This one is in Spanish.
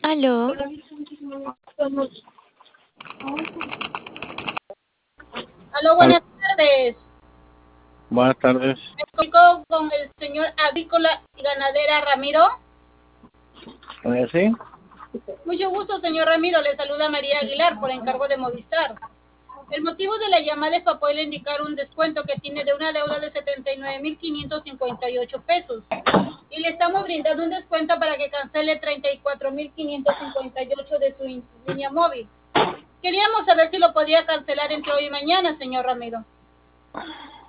Aló, Aló, Aló, buenas tardes. buenas tardes. Me comunico con el señor agrícola y ganadera Ramiro. ¿Sí? Mucho gusto, señor Ramiro. Le saluda María Aguilar por encargo de Movistar. El motivo de la llamada es para poderle indicar un descuento que tiene de una deuda de 79.558 pesos. Y le estamos brindando un descuento para que cancele 34.558 de su línea móvil. Queríamos saber si lo podía cancelar entre hoy y mañana, señor Ramiro.